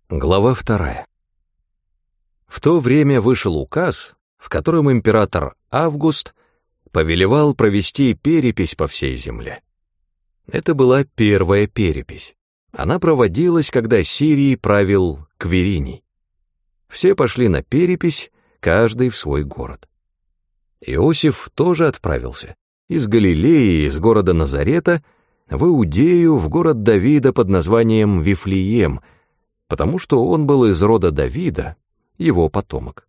Глава 2. В то время вышел указ, в котором император Август повелевал провести перепись по всей земле. Это была первая перепись. Она проводилась, когда Сирией правил Квириний. Все пошли на перепись, каждый в свой город. Иосиф тоже отправился из Галилеи, из города Назарета, в Иудею, в город Давида под названием Вифлеем, потому что он был из рода Давида, его потомок.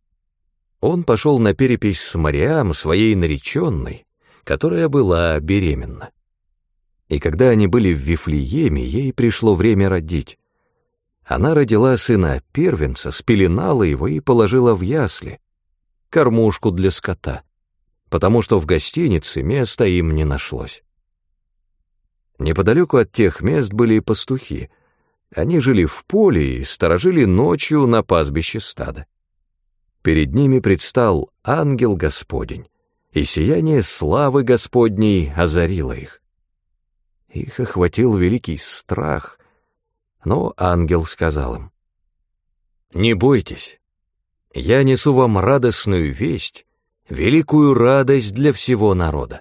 Он пошел на перепись с Мариам, своей нареченной, которая была беременна. И когда они были в Вифлееме, ей пришло время родить. Она родила сына первенца, спеленала его и положила в ясли, кормушку для скота, потому что в гостинице места им не нашлось. Неподалеку от тех мест были и пастухи. Они жили в поле и сторожили ночью на пастбище стада. Перед ними предстал ангел Господень, и сияние славы Господней озарило их. Их охватил великий страх, но ангел сказал им: «Не бойтесь, я несу вам радостную весть, великую радость для всего народа.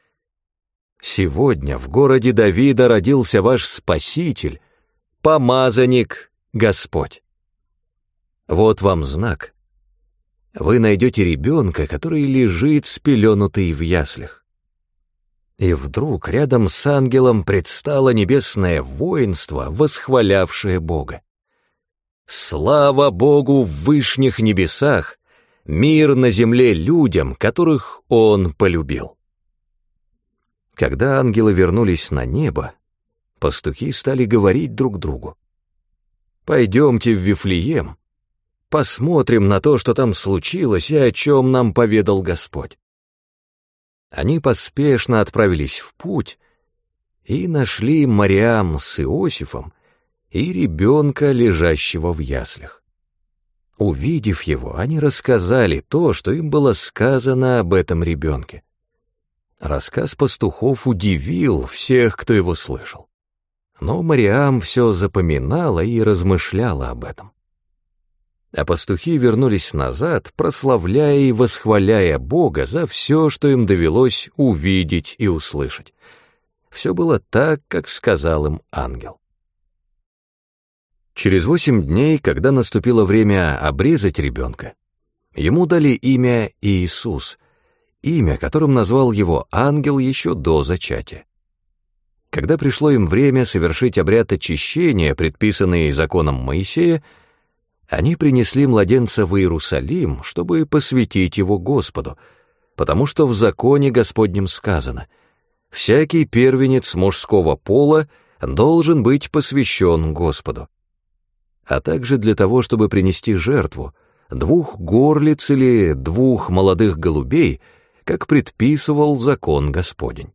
Сегодня в городе Давида родился ваш Спаситель, помазанник Господь. Вот вам знак. Вы найдете ребенка, который лежит спеленутый в яслях». И вдруг рядом с ангелом предстало небесное воинство, восхвалявшее Бога. «Слава Богу в вышних небесах, мир на земле людям, которых Он полюбил». Когда ангелы вернулись на небо, пастухи стали говорить друг другу: «Пойдемте в Вифлеем, посмотрим на то, что там случилось и о чем нам поведал Господь». Они поспешно отправились в путь и нашли Мариам с Иосифом и ребенка, лежащего в яслях. Увидев его, они рассказали то, что им было сказано об этом ребенке. Рассказ пастухов удивил всех, кто его слышал. Но Мариам все запоминала и размышляла об этом. А пастухи вернулись назад, прославляя и восхваляя Бога за все, что им довелось увидеть и услышать. Все было так, как сказал им ангел. Через 8 дней, когда наступило время обрезать ребенка, ему дали имя Иисус, имя, которым назвал его ангел еще до зачатия. Когда пришло им время совершить обряд очищения, предписанный законом Моисея, они принесли младенца в Иерусалим, чтобы посвятить его Господу, потому что в законе Господнем сказано: «Всякий первенец мужского пола должен быть посвящен Господу», а также для того, чтобы принести жертву 2 горлиц или 2 молодых голубей, как предписывал закон Господень.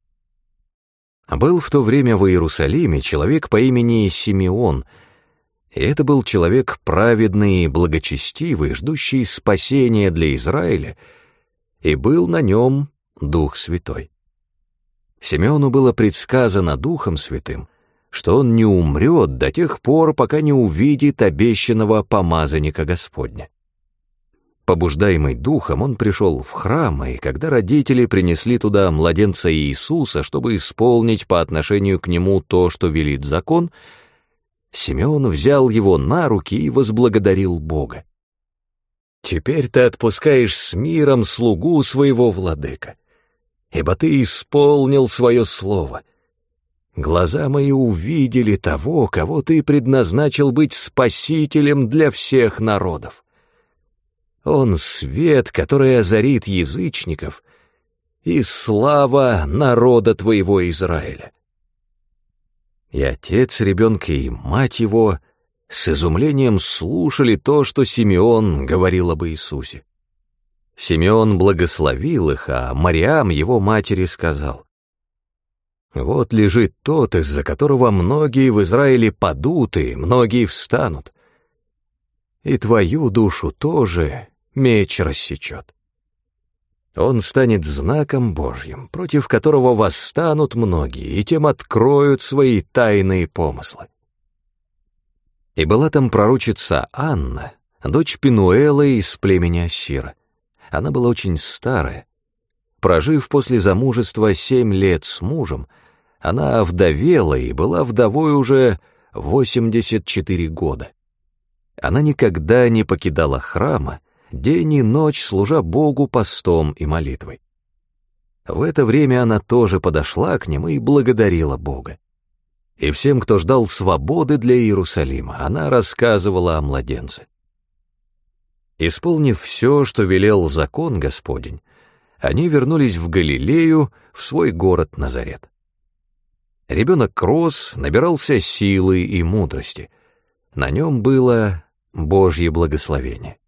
Был в то время в Иерусалиме человек по имени Симеон, и это был человек праведный и благочестивый, ждущий спасения для Израиля, и был на нем Дух Святой. Симеону было предсказано Духом Святым, что он не умрет до тех пор, пока не увидит обещанного помазанника Господня. Побуждаемый Духом, он пришел в храм, и когда родители принесли туда младенца Иисуса, чтобы исполнить по отношению к нему то, что велит закон, Симеон взял его на руки и возблагодарил Бога. «Теперь ты отпускаешь с миром слугу своего владыка, ибо ты исполнил свое слово. Глаза мои увидели того, кого ты предназначил быть спасителем для всех народов. Он свет, который озарит язычников, и слава народа твоего Израиля». И отец ребенка, и мать его с изумлением слушали то, что Симеон говорил об Иисусе. Симеон благословил их, а Мариам, его матери, сказал: «Вот лежит тот, из-за которого многие в Израиле падут, и многие встанут. И твою душу тоже меч рассечет. Он станет знаком Божьим, против которого восстанут многие, и тем откроют свои тайные помыслы». И была там пророчица Анна, дочь Пенуэла из племени Ассира. Она была очень старая. Прожив после замужества 7 лет с мужем, она овдовела и была вдовой уже 84 года. Она никогда не покидала храма, день и ночь служа Богу постом и молитвой. В это время она тоже подошла к ним и благодарила Бога. И всем, кто ждал свободы для Иерусалима, она рассказывала о младенце. Исполнив все, что велел закон Господень, они вернулись в Галилею, в свой город Назарет. Ребенок рос, набирался силы и мудрости. На нем было Божье благословение.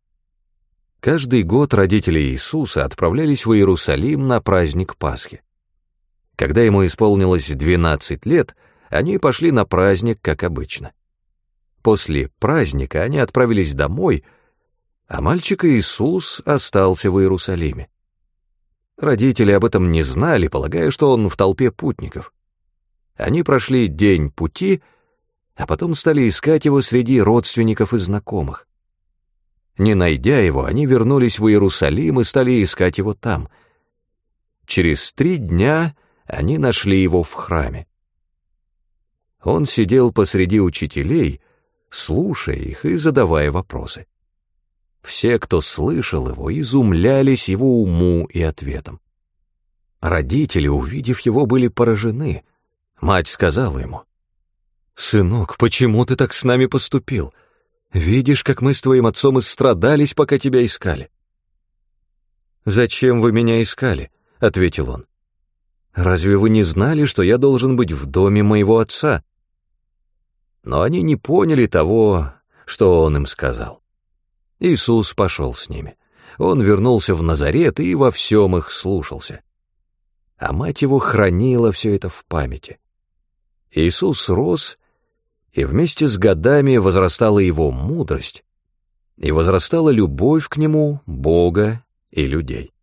Каждый год родители Иисуса отправлялись в Иерусалим на праздник Пасхи. Когда ему исполнилось 12 лет, они пошли на праздник, как обычно. После праздника они отправились домой, а мальчик Иисус остался в Иерусалиме. Родители об этом не знали, полагая, что он в толпе путников. Они прошли день пути, а потом стали искать его среди родственников и знакомых. Не найдя его, они вернулись в Иерусалим и стали искать его там. Через 3 дня они нашли его в храме. Он сидел посреди учителей, слушая их и задавая вопросы. Все, кто слышал его, изумлялись его уму и ответам. Родители, увидев его, были поражены. Мать сказала ему: «Сынок, почему ты так с нами поступил? Видишь, как мы с твоим отцом истрадались, пока тебя искали». «Зачем вы меня искали?» — ответил он. «Разве вы не знали, что я должен быть в доме моего отца?» Но они не поняли того, что он им сказал. Иисус пошел с ними. Он вернулся в Назарет и во всем их слушался. А мать его хранила все это в памяти. Иисус рос, и вместе с годами возрастала его мудрость, и возрастала любовь к нему, Бога и людей.